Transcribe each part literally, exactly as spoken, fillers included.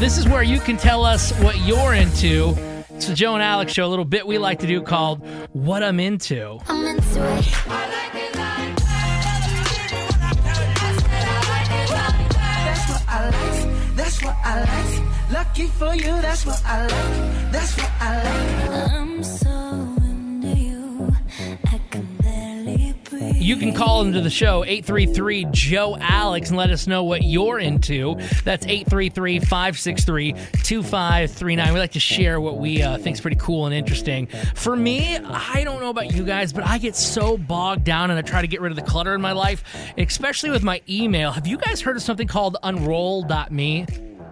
This is where you can tell us what you're into. It's the Joe and Alex show, a little bit we like to do called What I'm Into. I'm into it. That's what I like. That's what I like. Lucky for you, that's what I like. That's what I like. I'm so into you. I can barely breathe. You can call into the show, eight three three, Joe Alex, and let us know what you're into. That's eight three three, five six three, two five three nine. We like to share what we uh, think is pretty cool and interesting. For me, I don't know about you guys, but I get so bogged down and I try to get rid of the clutter in my life, especially with my email. Have you guys heard of something called unroll dot me?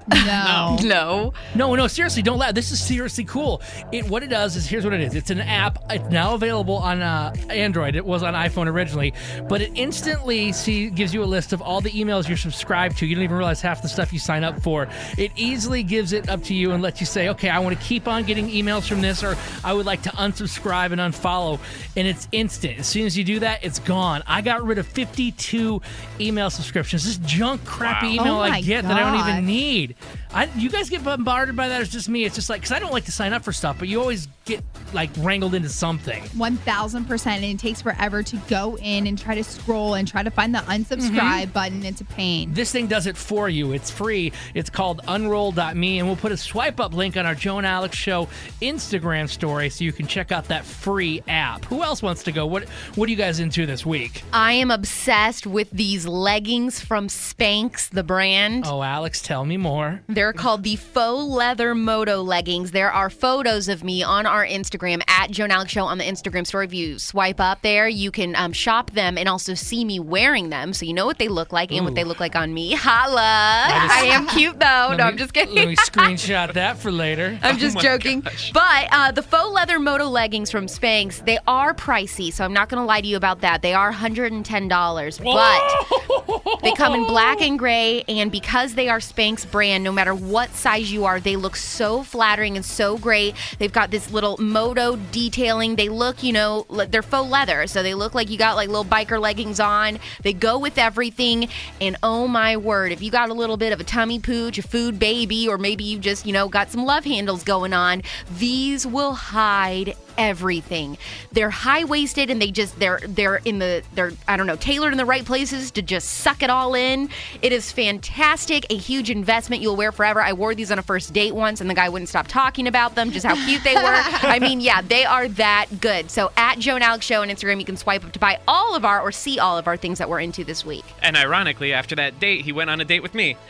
No. No. No, no, seriously, don't laugh. This is seriously cool. It What it does is, here's what it is. It's an app. It's now available on uh, Android. It was on iPhone originally. But it instantly see, gives you a list of all the emails you're subscribed to. You don't even realize half the stuff you sign up for. It easily gives it up to you and lets you say, okay, I want to keep on getting emails from this, or I would like to unsubscribe and unfollow. And it's instant. As soon as you do that, it's gone. I got rid of fifty-two email subscriptions. This junk, crappy Wow. email Oh I my get that I don't gosh. even need. I, you guys get bombarded by that, or it's just me? It's just like, because I don't like to sign up for stuff, but you always get like wrangled into something. one thousand percent. And it takes forever to go in and try to scroll and try to find the unsubscribe button. It's a pain. This thing does it for you. It's free. It's called unroll dot me, and we'll put a swipe up link on our Joe and Alex show Instagram story so you can check out that free app. Who else wants to go? What What are you guys into this week? I am obsessed with these leggings from Spanx, the brand. Oh, Alex, tell me more. They're called the faux leather moto leggings. There are photos of me on our Instagram at Joe and Alex Show on the Instagram story. If you swipe up there, you can um, shop them and also see me wearing them, so you know what they look like and Ooh. what they look like on me. Holla! just- I am cute though. Let No, me- I'm just kidding. Let me screenshot that for later. I'm just my joking. gosh. But uh, the faux leather moto leggings from Spanx, they are pricey, so I'm not going to lie to you about that. They are one hundred ten dollars, but they come in black and gray, and because they are Spanx brand, no matter what size you are, they look so flattering and so great. They've got this little moto detailing. They look, you know, like they're faux leather, so they look like you got like little biker leggings on. They go with everything, and oh my word, if you got a little bit of a tummy pooch, a food baby, or maybe you just, you know, got some love handles going on, these will hide everything. They're high-waisted, and they just they're they're in the they're I don't know tailored in the right places to just suck it all in. It is fantastic, a huge investment you'll wear forever. I wore these on a first date once, and the guy wouldn't stop talking about them, just how cute they were. I mean, yeah, they are that good. So at Joe and Alex Show on Instagram, you can swipe up to buy all of our or see all of our things that we're into this week. And ironically, after that date, he went on a date with me.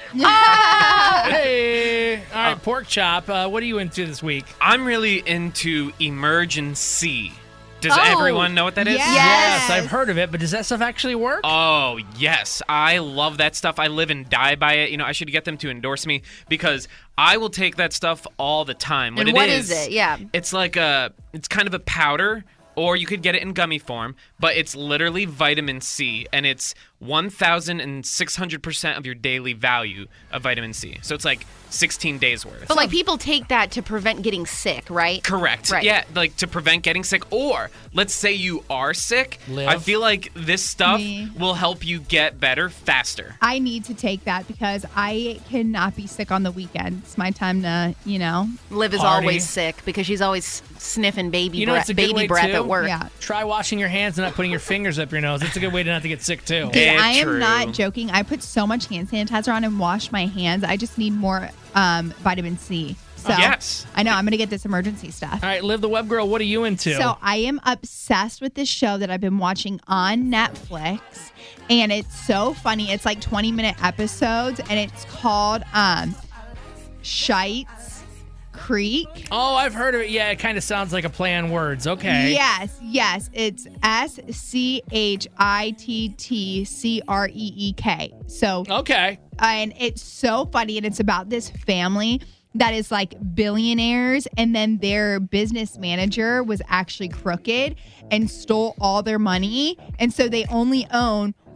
Hey, all right, pork chop. Uh, what are you into this week? I'm really into emergency. Does Oh, everyone know what that is? yes. Yes, I've heard of it, but does that stuff actually work? Oh, yes. I love that stuff. I live and die by it. You know, I should get them to endorse me because I will take that stuff all the time. What And it what is, is it? Yeah. It's like a, it's kind of a powder, or you could get it in gummy form, but it's literally vitamin C, and it's one thousand six hundred percent of your daily value of vitamin C. So it's like sixteen days worth. But like people take that to prevent getting sick, right? Correct. Right. Yeah, like to prevent getting sick. Or let's say you are sick. Live. I feel like this stuff Me. will help you get better faster. I need to take that because I cannot be sick on the weekend. It's my time to, you know. Liv is Party. always sick because she's always sniffing baby You know breath, what's a good baby way, breath too? at work. Yeah. Try washing your hands and not putting your fingers up your nose. It's a good way to not to get sick, too. Dude, Eh, I am true. not joking. I put so much hand sanitizer on and wash my hands. I just need more um, vitamin C. So Yes. I know I'm going to get this emergency stuff. All right, Liv the Web Girl, what are you into? So I am obsessed with this show that I've been watching on Netflix, and it's so funny. It's like twenty minute episodes, and it's called um, Shites Creek. oh, I've heard of it. Yeah, it kind of sounds like a play on words. Okay. Yes, yes. It's S C H I T T C R E E K. So, Okay. and it's so funny, and it's about this family that is like billionaires, and then their business manager was actually crooked and stole all their money, and so they only own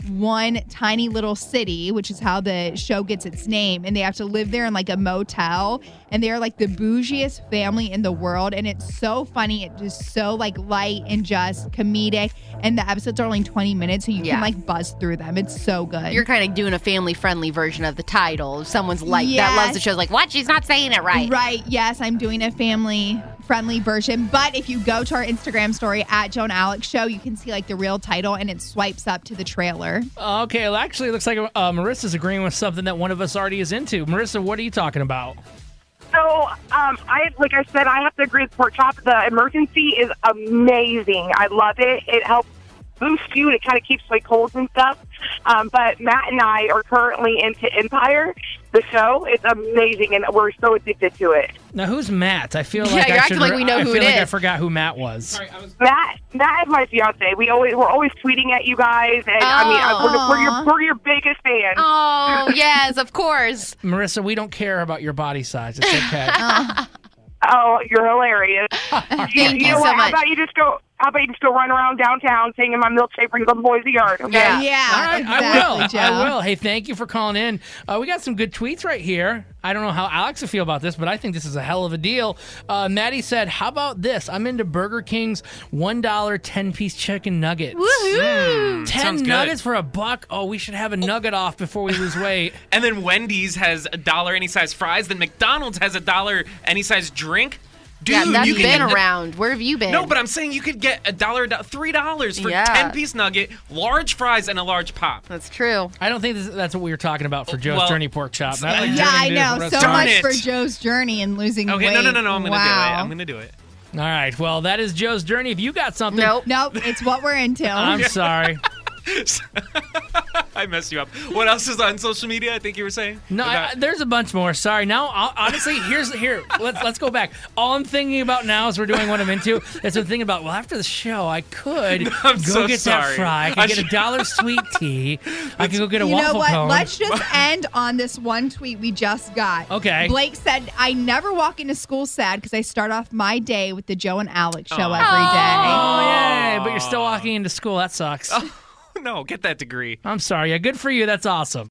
one tiny little city, which is how the show gets its name, and they have to live there in like a motel, and they're like the bougiest family in the world, and it's so funny. It's just so like light and just comedic, and the episodes are only twenty minutes, so you Yeah. can like buzz through them. It's so good. You're kind of doing a family-friendly version of the title. If someone's like that Yes. loves the show, like, what? She's not saying it right. Right. Yes, I'm doing a family friendly version. But if you go to our Instagram story at Joan Alex Show, you can see like the real title, and it swipes up to the trailer. Okay, well, actually, it looks like uh, Marissa's agreeing with something that one of us already is into. Marissa, what are you talking about? So, um, I like I said, I have to agree with Pork Chop. The emergency is amazing. I love it. It helps boost you, and it kind of keeps like colds and stuff. Um, but Matt and I are currently into Empire, the show. It's amazing, and we're so addicted to it. Now, who's Matt? I feel Yeah, like you're I acting should. like we know I who feel it like I is. forgot who Matt was. Sorry, I was. Matt, Matt is my fiance. We always we're always tweeting at you guys, and I mean I- we're, we're your we're your biggest fans. Oh, yes, of course. Marissa, we don't care about your body size. It's okay. Oh, you're hilarious. Thank you you know so what? How much. about you just go? How about you just go run around downtown singing my milkshake brings all the boys the yard? Okay. Yeah. Yeah, All right, exactly, I will. Joe. I will. Hey, thank you for calling in. Uh, we got some good tweets right here. I don't know how Alex will feel about this, but I think this is a hell of a deal. Uh, Maddie said, "How about this? I'm into Burger King's one dollar ten piece chicken nuggets. Woohoo! Ten Sounds good. nuggets for a buck. Oh, we should have a nugget off before we lose weight. And then Wendy's has a dollar any size fries. Then McDonald's has a dollar any size drink. Dude, Yeah, that's you can been get the- around. Where have you been? No, but I'm saying you could get a dollar, do- three dollars for Yeah. ten piece nugget, large fries, and a large pop. That's true. I don't think this, that's what we were talking about for Joe's Well, Journey Pork Chop. Not like Yeah, I Journey to the know. rest So of Darn much it. for Joe's journey and losing Okay, weight. no, no, no, no. I'm gonna wow. do it. I'm gonna do it. All right. Well, that is Joe's Journey. If you got something, Nope. Nope, it's what we're into. I'm sorry. I messed you up. What else is on social media? I think you were saying. No, About- I, there's a bunch more. Sorry. Now, I'll, honestly, here's here. Let's let's go back. All I'm thinking about now as we're doing what I'm into is I'm thinking about. Well, after the show, I could I'm go so get sorry. that fry. I could I get a should- dollar sweet tea. I could go get a You waffle know what? cone. Let's just end on this one tweet we just got. Okay. Blake said, I never walk into school sad because I start off my day with the Joe and Alex show Aw. every day. Oh, yay! But you're still walking into school. That sucks. no, get that degree. I'm sorry. Yeah, good for you. That's awesome.